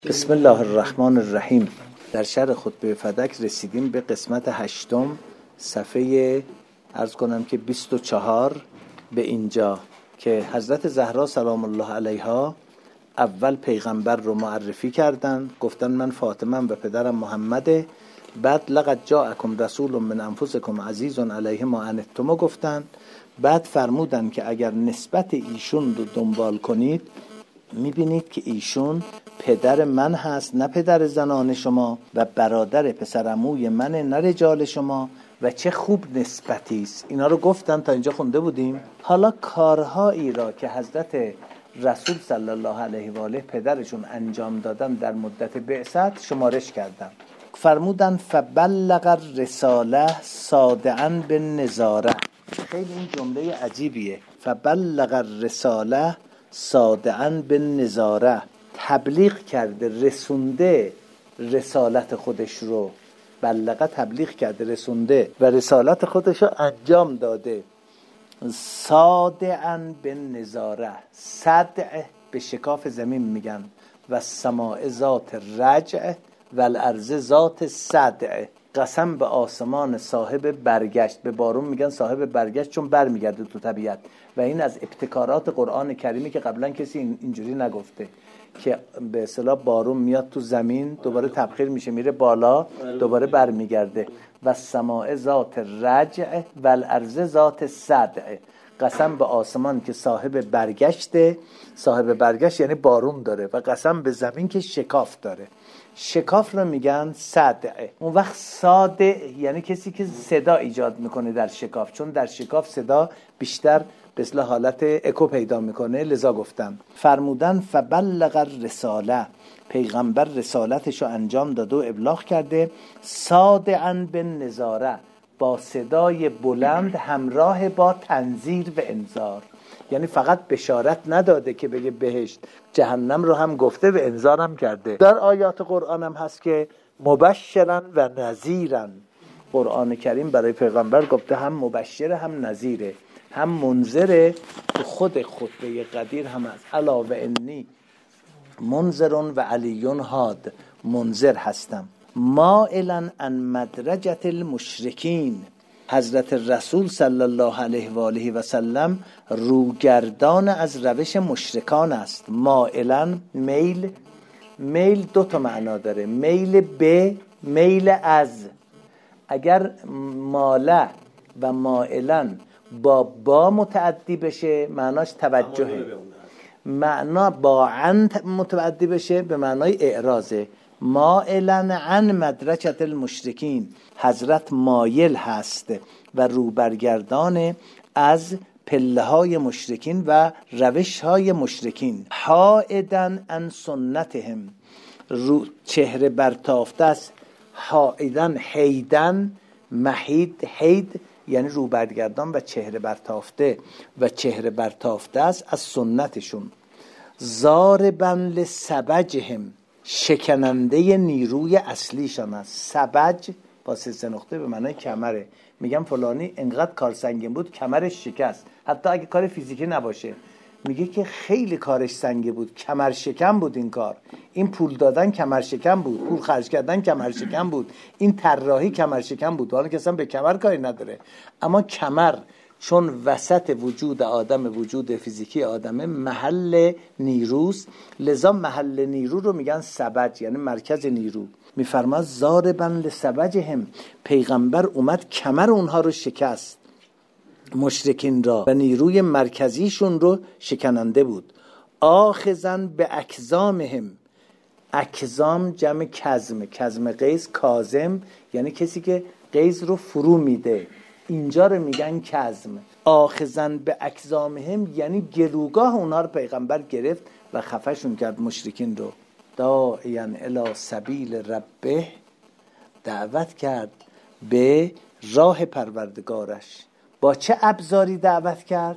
بسم الله الرحمن الرحیم. در شرح خطبه فدک رسیدیم به قسمت 8 صفحه عرض کنم که 24 به اینجا که حضرت زهرا سلام الله علیها اول پیغمبر رو معرفی کردن، گفتن من فاطمه و پدرم محمده. بعد لقد جاءکم رسول من انفسکم عزیز علیه ما عنتم گفتن. بعد فرمودن که اگر نسبت ایشون رو دنبال کنید میبینید که ایشون پدر من هست، نه پدر زنان شما، و برادر پسرعموی من، نه رجال شما، و چه خوب نسبتی است. اینا رو گفتن، تا اینجا خونده بودیم. حالا کارهایی را که حضرت رسول صلی الله علیه و آله پدرشون انجام دادن در مدت بعثت شمارش کردن. فرمودن فبلغ الرساله صادعا بالنظاره. خیلی این جمله عجیبیه. فبلغ الرساله صادعا بالنظاره، تبلیغ کرده، رسونده رسالت خودش رو. بلغه تبلیغ کرده، رسونده و رسالت خودش رو انجام داده. صادعا بالنظاره، صدع به شکاف زمین میگن، و سماع ذات رجع و الارض ذات صدع. قسم به آسمان صاحب برگشت، به بارون میگن صاحب برگشت چون برمیگرده تو طبیعت، و این از ابتکارات قرآن کریمی که قبلا کسی اینجوری نگفته که به اصطلاح بارون میاد تو زمین، دوباره تبخیر میشه میره بالا، دوباره برمیگرده. و سماع ذات رجع و الارض ذات صدع. قسم به آسمان که صاحب برگشته، صاحب برگشت یعنی بارون داره، و قسم به زمین که شکاف داره. شکاف رو میگن صدعه. اون وقت صادع یعنی کسی که صدا ایجاد میکنه در شکاف، چون در شکاف صدا بیشتر به اصطلاح حالت اکو پیدا میکنه، لذا گفتم. فرمودن فبلغ الرساله، پیغمبر رسالتشو انجام داده و ابلاغ کرده. صادعا بالنظاره، با صدای بلند همراه با تنذیر و انذار. یعنی فقط بشارت نداده که بگه بهشت، جهنم رو هم گفته و انذار هم کرده. در آیات قرآن هم هست که مبشرا و نذیرا. قرآن کریم برای پیغمبر گفته هم مبشره هم نذیره هم منذره. تو خود خطبه قدیر هم هست الا و انی منذر و علی هاد، منذر هستم. مائلا عن مدرجة المشرکین، حضرت رسول صلی الله علیه و آله و سلم روگردان از روش مشرکان است. مائلا، میل دو تا معنا داره، میل به، میل از. اگر ماله و مائلا با متعدی بشه معناش توجهه، معنا با عن متعدی بشه به معنای اعراضه. مائلا عن مدرجة المشرکین، حضرت مایل هست و روبرگردان از پله های مشرکین و روش های مشرکین. حائدا عن سنتهم، چهره برتافته است. حائدا حیدن محید، حید یعنی روبرگردان و چهره برتافته، و چهره برتافته است از سنتشون. ضاربا لسبجهم، شکننده نیروی اصلیشان است. سبج با سه نقطه به معنای کمره. میگم فلانی انقدر کار سنگین بود کمرش شکست، حتی اگه کار فیزیکی نباشه. میگه که خیلی کارش سنگین بود، کمر شکن بود این کار. این پول دادن کمر شکن بود، پول خرج کردن کمر شکن بود، این طراحی کمر شکن بود. حالا که اصلا به کمر کاری نداره، اما کمر چون وسط وجود آدم، وجود فیزیکی آدمه، محل نیروست، لذا محل نیرو رو میگن سبج، یعنی مرکز نیرو. میفرماد ضاربا لسبجهم، پیغمبر اومد کمر اونها رو شکست، مشرکین را، و نیروی مرکزیشون رو شکننده بود. آخذا به اکزامهم، اکزام جمع کزم، کزم قیز، کازم یعنی کسی که قیز رو فرو میده، اینجا رو میگن کزم. آخذا به اکزامهم یعنی گلوگاه اونها رو پیغمبر گرفت و خفشون کرد مشرکین رو. داعیا الی سبیل ربه، دعوت کرد به راه پروردگارش. با چه ابزاری دعوت کرد؟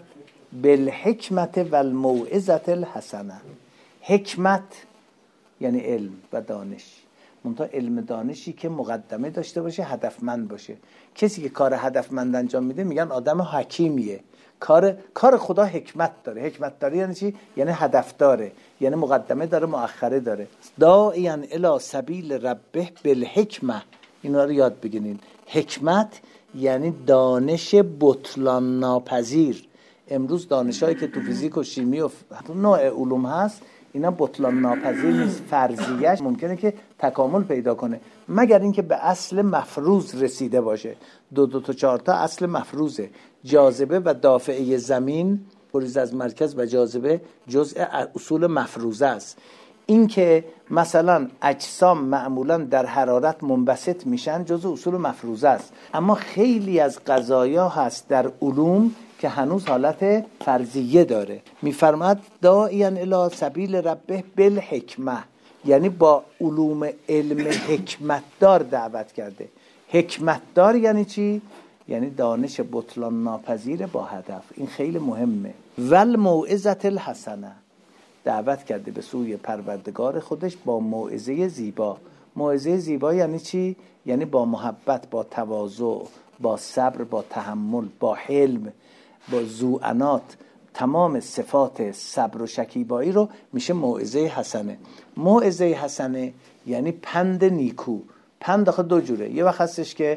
بالحکمت و الموعظة الحسنه. حکمت یعنی علم و دانش، منتها علم دانشی که مقدمه داشته باشه، هدفمند باشه. کسی که کار هدفمند انجام میده میگن آدم حکیمیه. کار خدا حکمت داره. حکمت داره یعنی چی؟ یعنی هدف داره، یعنی مقدمه داره، مؤخره داره. داعیا الی سبیل ربه بالحکمه، اینا رو یاد بگیرین. حکمت یعنی دانش بطلان ناپذیر. امروز دانشایی که تو فیزیک و شیمی و نوع علوم هست، اینا بطلان ناپذیر نیست. فرضیه‌اش ممکنه که تکامل پیدا کنه مگر اینکه به اصل مفروض رسیده باشه. 2 تا 4 تا اصل مفروضه. جاذبه و دافعه زمین، گریز از مرکز و جاذبه جزء اصول مفروضه است. این که مثلا اجسام معمولا در حرارت منبسط میشن جزء اصول مفروضه است. اما خیلی از قضایا هست در علوم که هنوز حالت فرضیه داره. میفرماد داعیا الی سبیل ربه بالحکمه، یعنی با علوم علم حکمتدار دعوت کرده. حکمتدار یعنی چی؟ یعنی دانش بطلان ناپذیر با هدف. این خیلی مهمه. والموعظة الحسنه، دعوت کرده به سوی پروردگار خودش با موعظه زیبا. موعظه زیبا یعنی چی؟ یعنی با محبت، با تواضع، با صبر، با تحمل، با حلم، با ذوانات. تمام صفات صبر و شکیبایی رو میشه موعظه حسنه. موعظه حسنه یعنی پند نیکو. پند آخه 2 جوره. یه وقت هستش که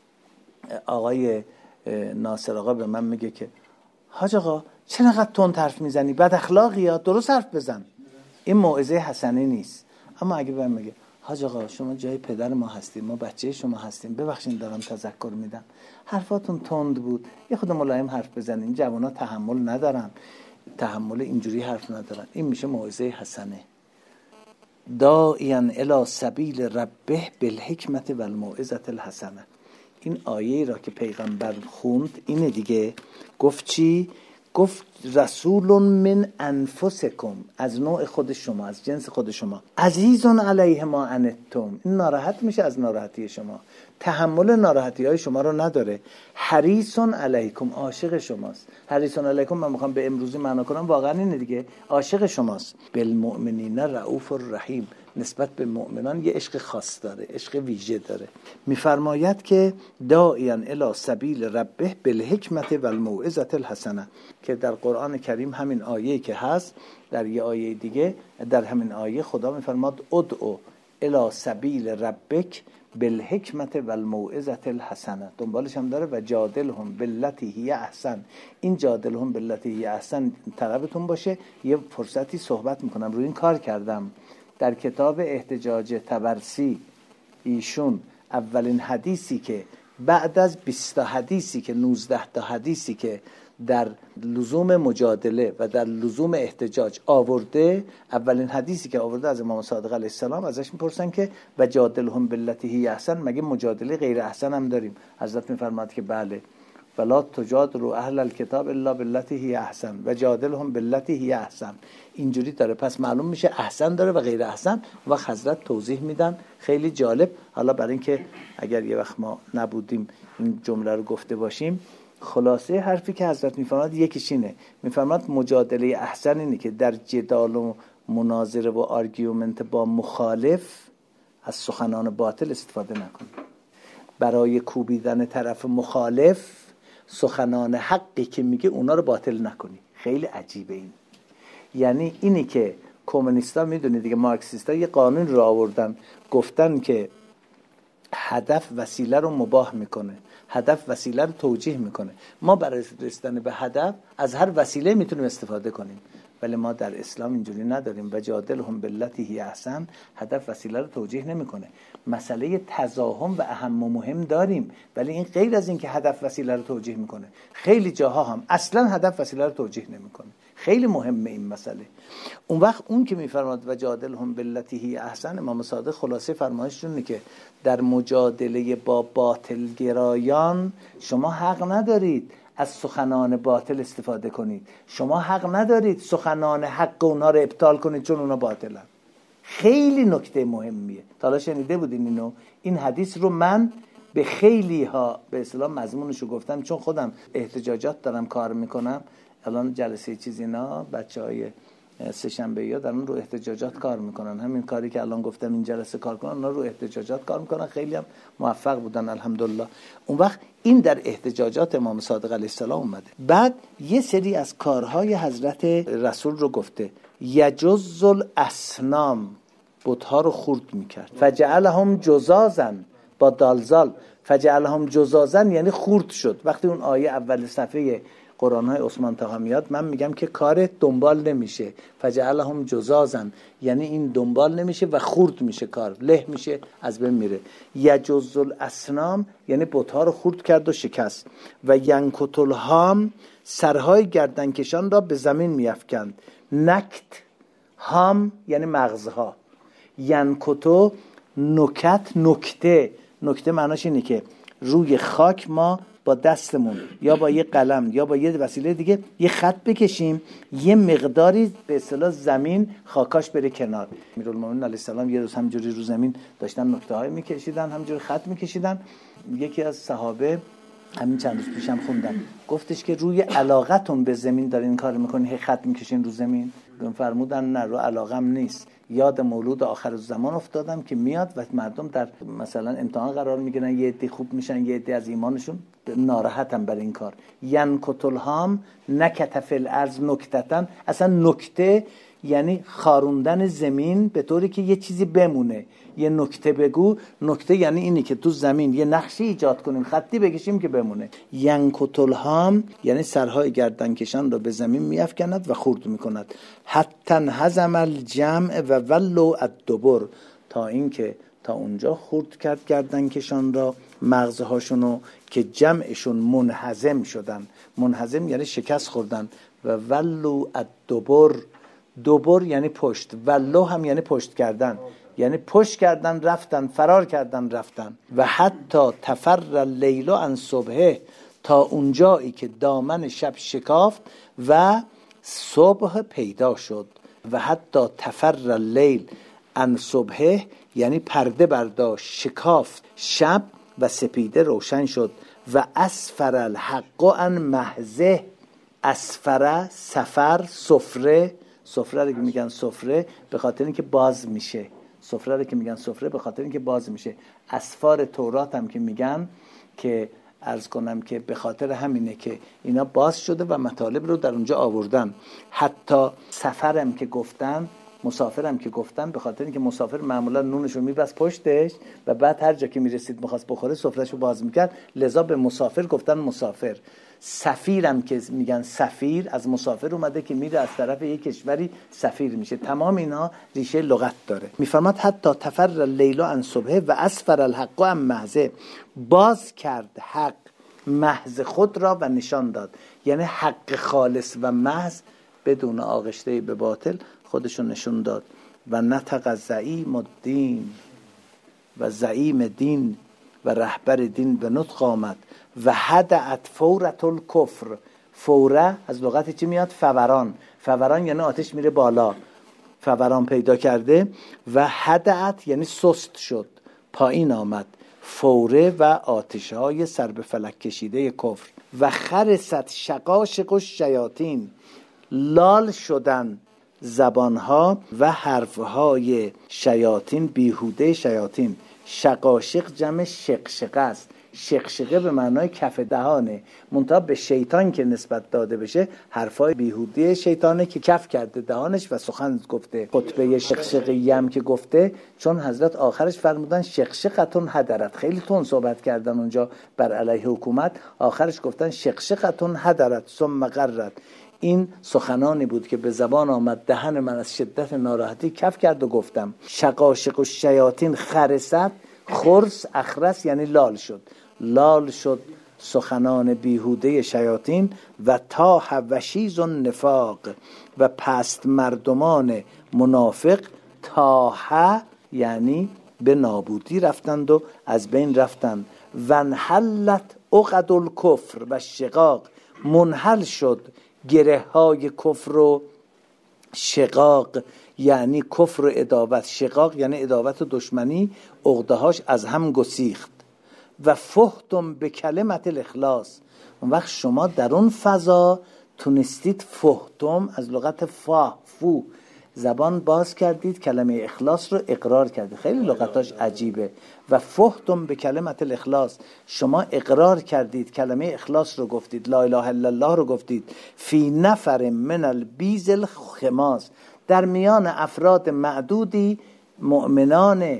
آقای ناصر آقا به من میگه که حاج آقا چقدر تند حرف میزنی، بد اخلاقی، یا درست حرف بزن. این موعظه حسنه نیست. اما اگه بهم میگه حاج آقا شما جای پدر ما هستیم، ما بچه شما هستیم، ببخشید دارم تذکر میدم، حرفاتون تند بود، یه خود ملایم حرف بزنین، جوانا تحمل ندارن، تحمل اینجوری حرف ندارن. این میشه موعظه حسنه. داعیا الی سبیل ربه بالحکمة والموعظة الحسنه. این آیه را که پیغمبر خوند اینه دیگه. گفت چی؟ گفت رسول من انفسکم، از نوع خود شما، از جنس خود شما. عزیز علیه ما عنتم، این ناراحت میشه از ناراحتی شما، تحمل ناراحتی های شما رو نداره. حریص علیکم، عاشق شماست. حریص علیکم من میخوام به امروزی معنا کنم، واقعا اینه دیگه، عاشق شماست. بالمؤمنین رؤوف الرحیم، نسبت به مؤمنان یه عشق خاص داره، عشق ویژه داره. میفرماید که داعیا الی سبیل ربه بالحکمة والموعظة الحسنه، که در قرآن کریم همین آیه که هست، در یه آیه دیگه در همین آیه خدا میفرماد ادعو الی سبیل ربک بالحکمة والموعظة الحسنه، دنبالش هم داره و جادلهم باللتی هی احسن. این جادلهم باللتی هی احسن طلبتون باشه. یه فرصتی صحبت میکنم، روی این کار کردم. در کتاب احتجاج طبرسی ایشون اولین حدیثی که بعد از 20 حدیثی که 19 تا حدیثی که در لزوم مجادله و در لزوم احتجاج آورده، اولین حدیثی که آورده از امام صادق علیه السلام، ازش میپرسن که و جادلهم باللتی هی احسن، مگه مجادله غیر احسن هم داریم؟ حضرت میفرماد که بله، ولا تجادلوا اهل الكتاب الا باللتی هی احسن و جادلهم باللتی هی احسن. اینجوری داره. پس معلوم میشه احسن داره و غیر احسن. و حضرت توضیح میدن خیلی جالب. حالا برای اینکه اگر یه وقت ما نبودیم این جمله رو گفته باشیم، خلاصه حرفی که حضرت میفرماد یکیش اینه. میفرماد مجادله احسن اینه که در جدال و مناظره و آرگومنت با مخالف از سخنان باطل استفاده نکن. برای کوبیدن طرف مخالف سخنان حقی که میگه اونا رو باطل نکنی. خیلی عجیبه این. یعنی اینی که کمونیستا میدونی دیگه، مارکسیستا یه قانون رو آوردن، گفتن که هدف وسیله رو مباح میکنه، هدف وسیله رو توجیه میکنه. ما برای رسیدن به هدف از هر وسیله میتونیم استفاده کنیم، ولی ما در اسلام اینجوری نداریم. و جادلهم باللتی هی احسن، هدف وسیله رو توجیه نمیکنه. مسئله تزاحم و اهم و مهم داریم، ولی این غیر از این که هدف وسیله رو توجیه میکنه. خیلی جاها هم اصلا هدف وسیله رو توجیه نمیکنه. خیلی مهمه این مسئله. اون وقت اون که میفرماد و جادلهم باللتی هی احسن، امام صادق خلاصه فرمایششون اینه که در مجادله با باطل گرایان شما حق ندارید از سخنان باطل استفاده کنید. شما حق ندارید سخنان حق اونها رو ابطال کنید چون اونا باطلن. خیلی نکته مهمیه. تا حالا شنیده بودین اینو؟ این حدیث رو من به خیلی ها به اصطلاح مضمونشو گفتم، چون خودم احتجاجات دارم کار میکنم. الان جلسه چیز اینا بچهای سه‌شنبه‌ای‌ها در اون رو احتجاجات کار میکنن. همین کاری که الان گفتم این جلسه کار کنن، اونا رو احتجاجات کار میکنن، خیلی هم موفق بودن الحمدلله. اون وقت این در احتجاجات امام صادق علیه السلام اومده. بعد یه سری از کارهای حضرت رسول رو گفته. یجز الاصنام، بت‌ها رو خرد میکرد. فجعلهم جزازا، با دالزال، فجعلهم جزازا یعنی خرد شد. وقتی اون آیه اول صفحه قرآن‌های عثمان طاها میاد، من میگم که کار دنبال نمیشه. فجعلهم جزازا یعنی این دنبال نمیشه و خرد میشه، کار له میشه، از بین میره. یجز الاصنام یعنی بت‌ها رو خرد کرد و شکست. و ینکت الهام، سرهای گردنکشان را به زمین میافکند. نکت، هام یعنی مغزها. ینکتو، نکت، نکته. نکته معناش اینه که روی خاک ما با دستمون یا با یه قلم یا با یه وسیله دیگه یه خط بکشیم، یه مقداری به اصطلاح زمین خاکاش بره کنار. امیرالمومنین علیه السلام یه روز همجوری رو زمین داشتن نکته‌های میکشیدن، همجوری خط میکشیدن. یکی از صحابه، همین چند روز پیشم خوندم، گفتش که روی علاقتون به زمین دارین این کار میکنین، هی خط میکشین رو زمین؟ فرمودن نه، رو علاقم نیست، یاد مولود آخر الزمان افتادم که میاد و مردم در مثلا امتحان قرار میگیرن، یه عده خوب میشن، یه عده از ایمانشون ناراحتن برای این کار. ینکت الهام نکت فی الارض نکتتن، اصلا نکته یعنی خاروندن زمین به طوری که یه چیزی بمونه. یه نکته بگو، نکته یعنی اینی که تو زمین یه نقشی ایجاد کنیم، خطی بکشیم که بمونه. ینکت الهام یعنی سرهای گردنکشان را به زمین میافکند و خرد میکند. حتی هزم الجمع و ولوا الدبر، تا اینکه تا اونجا خرد کرد گردنکشان را، مغزهاشونو، که جمعشون منهزم شدن. منهزم یعنی شکست خوردن. و ولوا الدبر، دبر یعنی پشت، ولو هم یعنی پشت کردن، یعنی پشت کردن رفتن، فرار کردن رفتن. و حتی تفر اللیل عن صبحه، تا اونجایی که دامن شب شکافت و صبح پیدا شد. و حتی تفر اللیل عن صبحه یعنی پرده برداشت، شکافت شب و سپیده روشن شد. و اسفر الحق عن محضه، اسفر سفر، سفره، سفره رو که میگن سفره به خاطر اینکه باز میشه، سفره رو که میگن سفره به خاطر اینکه باز میشه. اسفار تورات هم که میگن که عرض کنم که به خاطر همینه که اینا باز شده و مطالب رو در اونجا آوردن. حتی سفرم که گفتن، مسافرم که گفتن، به خاطر اینکه مسافر معمولا نونشو میبست پشتش و بعد هر جا که میرسید میخواست بخوره سفرهشو باز میکرد، لذا به مسافر گفتن مسافر. سفیرم که میگن سفیر، از مسافر اومده که میره از طرف یک کشوری سفیر میشه. تمام اینا ریشه لغت داره. میفرماد حتی تفر اللیل عن صبحه و اسفر الحق عن محضه، باز کرد حق محض خود را و نشان داد، یعنی حق خالص و محض بدون آغشته به باطل خودشون نشون داد. و نطق زعیم الدین، و زعیم دین و رهبر دین به نطق آمد. و هدعت فورة الکفر، فوره از لغت چی میاد؟ فوران. فوران یعنی آتش میره بالا، فوران پیدا کرده. و هدعت یعنی سست شد، پایین آمد. فوره و آتشهای سر به فلک کشیده کفر. و خرست شقاشق الشیاطین، لال شدن زبانها و حرفهای شیاطین، بیهوده شیاطین. شقاشق جمع شقشقه است. شقشقه به معنای کف دهانه، منتها به شیطان که نسبت داده بشه حرفای بیهوده شیطانه که کف کرده دهانش و سخن گفته. خطبه شقشقی هم که گفته، چون حضرت آخرش فرمودن شقشقتون هدرت، خیلی تون صحبت کردن اونجا بر علیه حکومت، آخرش گفتن شقشقتون هدرت ثم قررت. این سخنانی بود که به زبان آمد، دهن من از شدت ناراحتی کف کرد و گفتم. شقاشق الشیاطین خرست، خرس اخرس یعنی لال شد، لال شد سخنان بیهوده شیاطین. و تاح وشیز النفاق، و پست مردمان منافق، تاح یعنی به نابودی رفتند و از بین رفتند. و انحلت عقد الکفر و شقاق، منحل شد گره های کفر و شقاق یعنی کفر و عداوت، شقاق یعنی عداوت و دشمنی، عقدهاش از هم گسیخت. و فحتم به کلمت الاخلاص، اون وقت شما در اون فضا تونستید فهتم از لغت فو زبان باز کردید، کلمه اخلاص رو اقرار کردید. خیلی لغتاش عجیبه. و فهتم به کلمت الاخلاص، شما اقرار کردید، کلمه اخلاص رو گفتید، لا اله الا الله رو گفتید. فی نفر من البیز الخماس، در میان افراد معدودی مؤمنان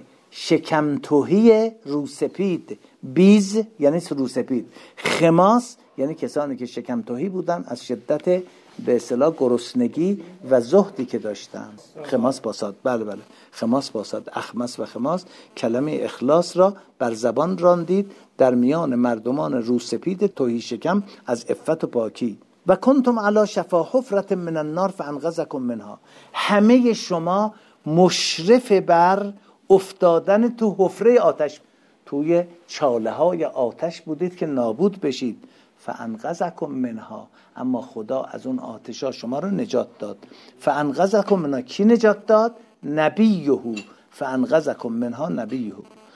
شکمتوهی روسپید. بیز یعنی روسپید، خماس یعنی کسانی که شکمتوهی بودن از شدت به اصطلاح گرسنگی و زهدی که داشتن. خماس باساد، بله خماس باساد، اخمس و خماس. کلمه اخلاص را بر زبان راندید در میان مردمان روسپید توهی شکم از عفت و پاکی. و کنتم علی شفا حفرة من النار فانقذکم منها، همه شما مشرف بر افتادن تو حفره آتش، توی چاله های آتش بودید که نابود بشید. فانقذکم منها، اما خدا از اون آتشا شما رو نجات داد. فانقذکم منها، کی نجات داد؟ نبیه. فانقذکم منها نبیه.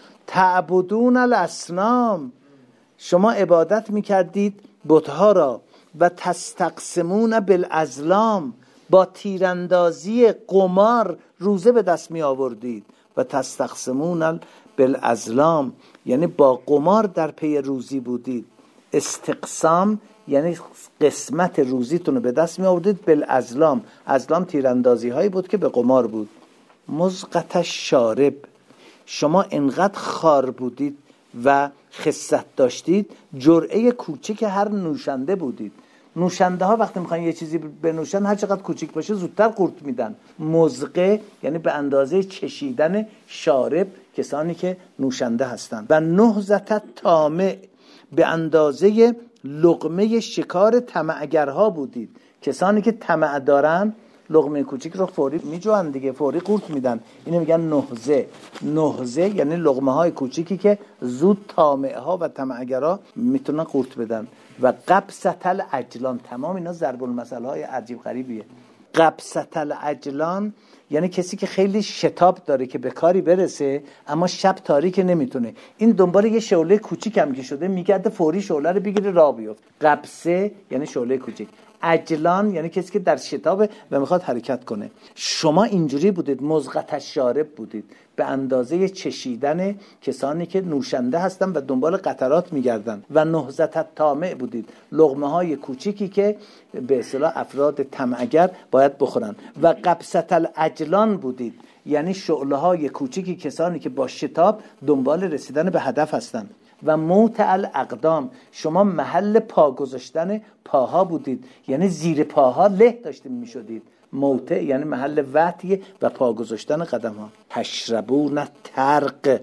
تعبدون الاصنام، شما عبادت میکردید بتها را. و تستقسمون بالازلام، با تیراندازی قمار روزه به دست می آوردید. و تستقسمون بالازلام یعنی با قمار در پی روزی بودید. استقسام یعنی قسمت روزیتون رو به دست می آوردید. بالازلام، ازلام تیراندازی هایی بود که به قمار بود. مزقت الشارب، شما انقدر خار بودید و خست داشتید، جرعه کوچیک هر نوشنده بودید. نوشنده ها وقتی میخوان یه چیزی بنوشن هر چقدر کوچیک باشه زودتر قورت میدن. مزقه یعنی به اندازه چشیدن شارب، کسانی که نوشنده هستند. و نهزت طامع، به اندازه لقمه شکار طمعگرها بودید. کسانی که طمع دارن لقمه کوچیک رو فوری میجوان دیگه، فوری قورت میدن. اینو میگن نهزه. نهزه یعنی لقمه های کوچیکی که زود طامع ها و طمعگرها میتونن قورت بدن. و قبست العجلان، تمام اینا ضرب المثل های عجیب غریبیه. قبست العجلان یعنی کسی که خیلی شتاب داره که به کاری برسه اما شب تاریک نمیتونه، این دنبال یه شعله کوچیک هم که شده میگرده فوری شعله رو بگیره راه بیفته. قبسه یعنی شعله کوچیک. عجلان یعنی کسی که در شتابه و میخواد حرکت کنه. شما اینجوری بودید، مزقت الشارب بودید، به اندازه چشیدن کسانی که نوشنده هستن و دنبال قطرات میگردن. و نهزت الطامع بودید، لقمه های کوچیکی که به اصطلاح افراد طمعگر باید بخورن. و قبست العجلان بودید، یعنی شعله های کوچیکی کسانی که با شتاب دنبال رسیدن به هدف هستن. و موت الاقدام، شما محل پا گذاشتن پاها بودید، یعنی زیر پاها له داشتیم میشدید. موته یعنی محل وطی و پا گذاشتن قدم ها. تشربون ترق،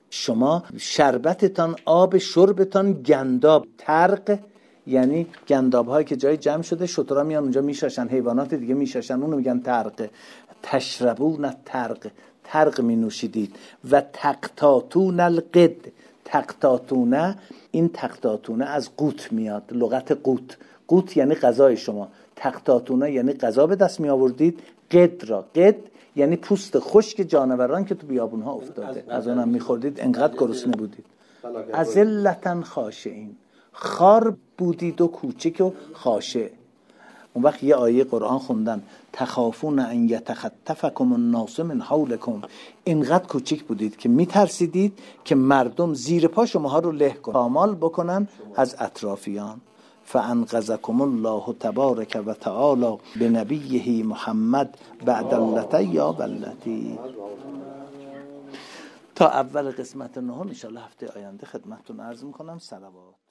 شما شربتتان، آب شربتان گنداب. ترق یعنی گنداب هایی که جای جمع شده، شترها میان اونجا میشاشن، حیوانات دیگه میشاشن، اونو میگن ترق. تشربون ترق، ترق می نوشیدید. و تقطاتون القد، تقطاتونه، این تقطاتونه از قوت میاد، لغت قوت. قوت یعنی غذای شما. تقطاتونه یعنی غذا به دست می آوردید. قد را، قد یعنی پوست خشک جانوران که تو بیابون ها افتاده، از اونم میخوردید انقدر گرسنه بودید. ازلتن خاشعین، خار بودید و کوچک و خاشع. اون وقت یه آیه قرآن خوندن، تخافون ان یتخطفکم الناس من حولکم، اینقدر کوچیک بودید که میترسیدید که مردم زیر پا شماها رو له کنن، پامال بکنن از اطرافیان. فانقذکم الله تبارک و تعالی بنبیه محمد بعد اللتی یا بلتی. تا اول قسمت نهم ان شاء الله هفته آینده خدمتتون عرض میکنم. صلوات.